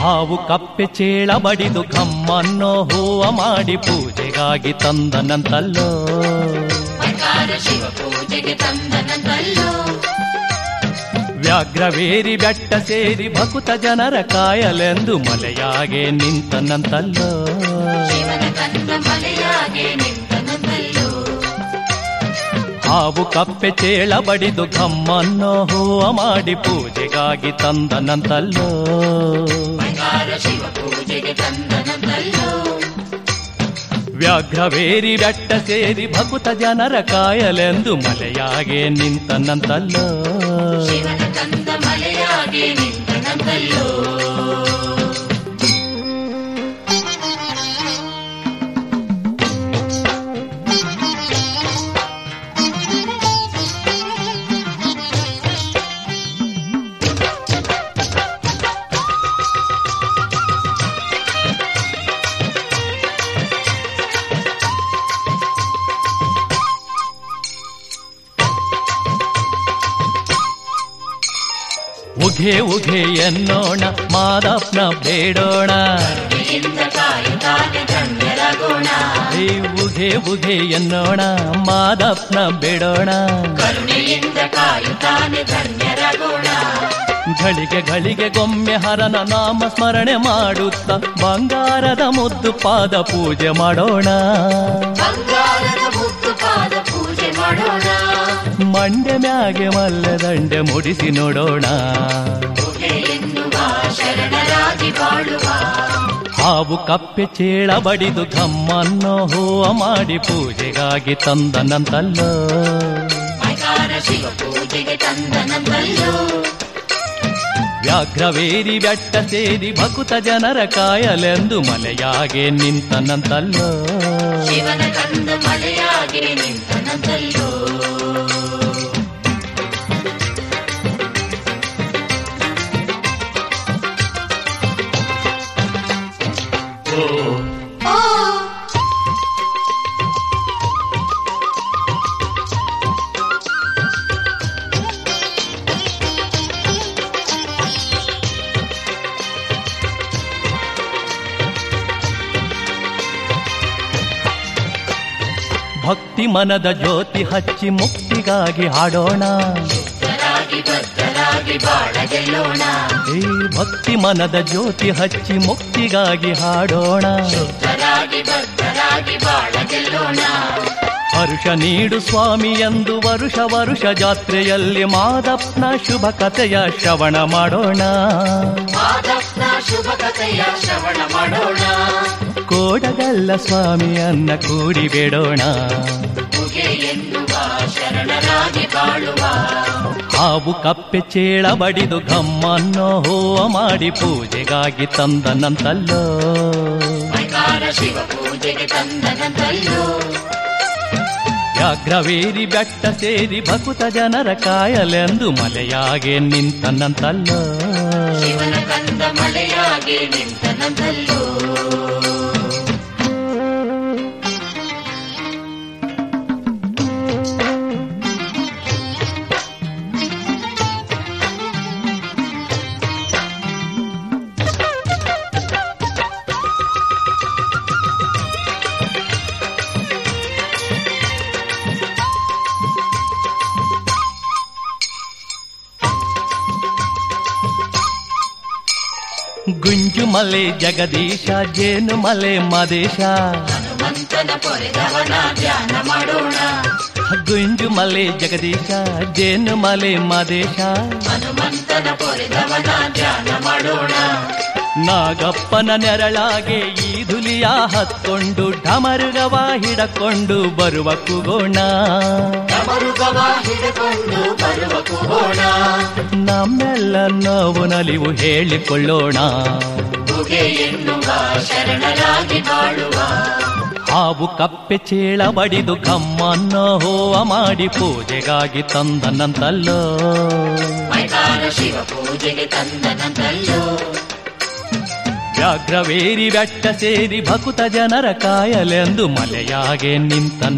ಹಾವು ಕಪ್ಪೆ ಚೇಳ ಬಡಿದು ಕಮ್ಮನ್ನೋ ಹೂವ ಮಾಡಿ ಪೂಜೆಗಾಗಿ ತಂದನಂತಲ್ಲೋ. ಶಿವ ಪೂಜೆಗೆ ತಂದನಂತಲ್ಲೋ. ವ್ಯಾಘ್ರವೇರಿ ಬೆಟ್ಟ ಸೇರಿ ಭಕುತ ಜನರ ಕಾಯಲೆಂದು ಮಲೆಯಾಗೆ ನಿಂತನಂತಲ್ಲೋ. ಶಿವನ ಕಂದ ಮಲೆಯಾಗೆ ನಿಂತನಂತಲ್ಲೋ. ಹಾವು ಕಪ್ಪೆ ಚೇಳ ಬಡಿದು ಕಮ್ಮನ್ನೋ ಹೂವ ಮಾಡಿ ಪೂಜೆಗಾಗಿ ತಂದನಂತಲ್ಲೋ. ಶಿವ ಪೂಜೆಗೆ ತಂದನಂತಲ್ಲೋ. ವ್ಯಾಘ್ರವೇರಿ ಬೆಟ್ಟ ಸೇರಿ ಭಕುತ ಜನರ ಕಾಯಲೆಂದು ಮಲೆಯಾಗೆ ನಿಂತನಂತಲ್ಲೋ. ಶಿವನ ಕಂದ ಮಲೆಯಾಗೆ ನಿಂತನಂತಲ್ಲೋ. ಉಘೆ ಉಘೆ ಎನ್ನೋಣ ಮಾದಪ್ಪನ ಬೇಡೋಣ. ಹೇ ಉಘೆ ಉಘೆ ಎನ್ನೋಣ ಮಾದಪ್ಪನ ಬೇಡೋಣ. ಘಳಿಗೆ ಘಳಿಗೆ ಗೊಮ್ಮೆ ಹರನ ನಾಮ ಸ್ಮರಣೆ ಮಾಡುತ್ತ ಬಂಗಾರದ ಮುದ್ದು ಪಾದ ಪೂಜೆ ಮಾಡೋಣ. ಮಂಡೆ ಮ್ಯಾಗೆ ಮಲ್ಲದಂಡೆ ಮುಡಿಸಿ ನೋಡೋಣ. ಹಾವು ಕಪ್ಪೆ ಚೇಳ ಬಡಿದು ಘಮ್ಮನ್ನೋ ಹೂವ ಮಾಡಿ ಪೂಜೆಗಾಗಿ ತಂದನಂತಲ್ಲೋ. ಶಿವ ಪೂಜೆಗೆ ತಂದನಂತಲ್ಲೋ. ವ್ಯಾಘ್ರವೇರಿ ಬೆಟ್ಟ ಸೇರಿ ಭಕುತ ಜನರ ಕಾಯಲೆಂದು ಮಲೆಯಾಗೆ ನಿಂತನಂತಲ್ಲೋ. ಶಿವನ ಕಂದ ಮಲೆಯಾಗೆ ನಿಂತನಂತಲ್ಲೋ. ಭಕ್ತಿ ಮನದ ಜ್ಯೋತಿ ಹಚ್ಚಿ ಮುಕ್ತಿಗಾಗಿ ಹಾಡೋಣ. ಈ ಭಕ್ತಿ ಮನದ ಜ್ಯೋತಿ ಹಚ್ಚಿ ಮುಕ್ತಿಗಾಗಿ ಹಾಡೋಣ. ಹರುಷ ನೀಡು ಸ್ವಾಮಿ ಎಂದು ವರುಷ ವರುಷ ಜಾತ್ರೆಯಲ್ಲಿ ಮಾದಪ್ಪನ ಶುಭ ಕಥೆಯ ಶ್ರವಣ ಮಾಡೋಣ. ಕೋಡಗಲ್ಲ ಸ್ವಾಮಿಯನ್ನ ಕೂಡಿ ಬೇಡೋಣ. ಹಾವು ಕಪ್ಪೆ ಚೇಳ ಬಡಿದು ಘಮ್ಮನ್ನೋ ಹೂವ ಮಾಡಿ ಪೂಜೆಗಾಗಿ ತಂದನಂತಲ್ಲೋ. ಶಿವ ಪೂಜೆಗೆ ತಂದನಂತಲ್ಲೋ. ವ್ಯಾಘ್ರವೇರಿ ಬೆಟ್ಟ ಸೇರಿ ಭಕುತ ಜನರ ಕಾಯಲೆಂದು ಮಲೆಯಾಗೆ ನಿಂತನಂತಲ್ಲೋ. ಶಿವನ ಕಂದ ಮಲೆಯಾಗೆ ನಿಂತನಂತಲ್ಲೋ. ಗುಂಜು ಮಲೆ ಜಗದೀಶ ಜೇನು ಮಲೆ ಮದೇಶ. ಹನುಮಂತನ ಪೊರೆದವನ ಧ್ಯಾನ ಮಾಡೋಣ. ಗುಂಜು ಮಲೆ ಜಗದೀಶ ಜೇನು ಮಲೆ ಮದೇಶ. ಹನುಮಂತನ ಪೊರೆದವನ ಧ್ಯಾನ ಮಾಡೋಣ. ನಾಗಪ್ಪನ ನೆರಳಾಗೆ ಈ ಧುಲಿಯ ಹತ್ಕೊಂಡು ಢಮರುಗವ ಹಿಡಕೊಂಡು ಬರುವ ಕುಗೋಣ. ನಮ್ಮೆಲ್ಲ ನೋವು ನಲಿವು ಹೇಳಿಕೊಳ್ಳೋಣ. ಹಾವು ಕಪ್ಪೆ ಚೇಳ ಬಡಿದು ಕಮ್ಮನ್ನೋ ಹೂವ ಮಾಡಿ ಪೂಜೆಗಾಗಿ ತಂದನಂತಲ್ಲೋ. ಶಿವ ಪೂಜೆಗೆ ತಂದನಂತಲ್ಲೋ. ವ್ಯಾಘ್ರವೇರಿ ಬೆಟ್ಟ ಸೇರಿ ಭಕುತ ಜನರ ಕಾಯಲೆಂದು ಮಲೆಯಾಗೆ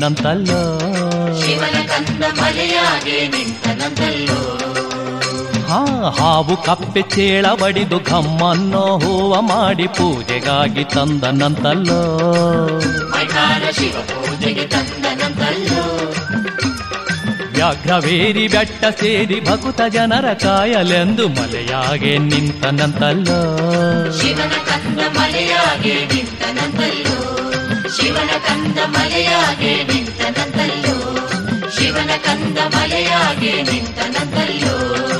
ನಿಂತನಂತಲ್ಲೋ. ಶಿವನ ಕಂದ ಮಲೆಯಾಗೆ ನಿಂತನಂತಲ್ಲೋ. ಹಾವು ಕಪ್ಪೆ ಚೇಳ ಬಡಿದು ಘಮ್ಮನ್ನೋ ಹೂವ ಮಾಡಿ ಪೂಜೆಗಾಗಿ ತಂದನಂತಲ್ಲೋ. ಮೈಕಾರ ಶಿವ ಪೂಜೆಗೆ ತಂದನಂತಲ್ಲೋ. ವ್ಯಾಘ್ರವೇರಿ ಬೆಟ್ಟ ಸೇರಿ ಭಕುತ ಜನರ ಕಾಯಲೆಂದು ಮಲೆಯಾಗೆ ನಿಂತನಂತಲ್ಲೋ. ಶಿವನ ಕಂದ ಮಲೆಯಾಗೆ ನಿಂತನಂತಲ್ಲೋ. ಶಿವನ ಕಂದ ಮಲೆಯಾಗೆ ನಿಂತನಂತಲ್ಲೋ. ಶಿವನ ಕಂದ ಮಲೆಯಾಗೆ ನಿಂತನಂತಲ್ಲೋ.